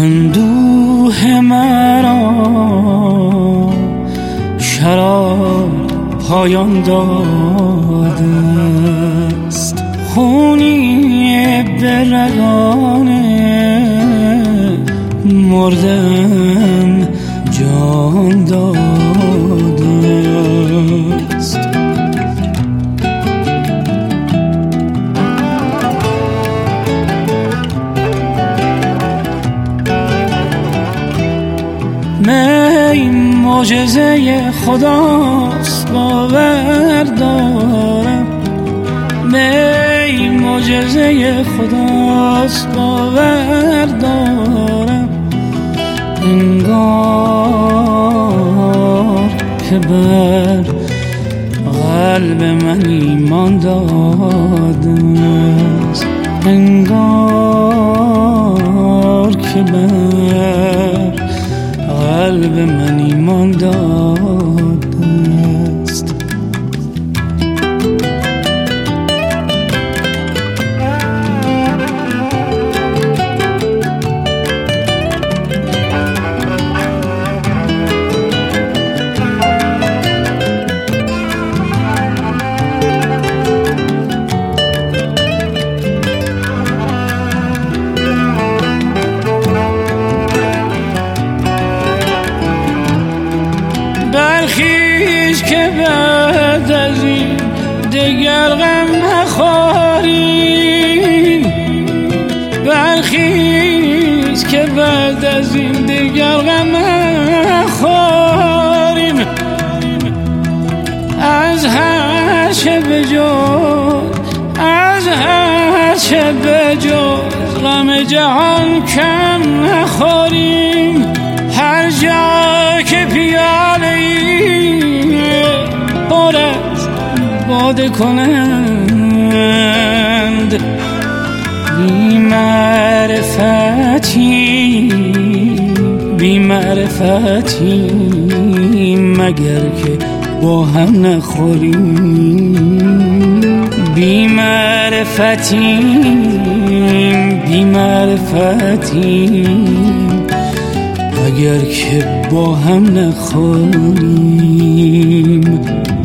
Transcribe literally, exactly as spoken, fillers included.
اندوه مرا شراب پایان داده است، خونی به رگان مردم جان داده است. می معجزه خداست باور دارم، می معجزه خداست باور دارم، انگار که بر قلب من ایمان داده است، انگار که بر قلب من ایمان داده است. برخیز که بعد از این دگر غم نخوریم، برخیز که بعد از این دگر غم نخوریم، از هر چه بجز از هر چه بجز غم جهان کم نخوریم، هر جا که پیاله پر از باده کنند، بی معرفتی بی معرفتی مگر که با هم نخوریم، بی معرفتی بی معرفتی اگر که با هم نخوریم.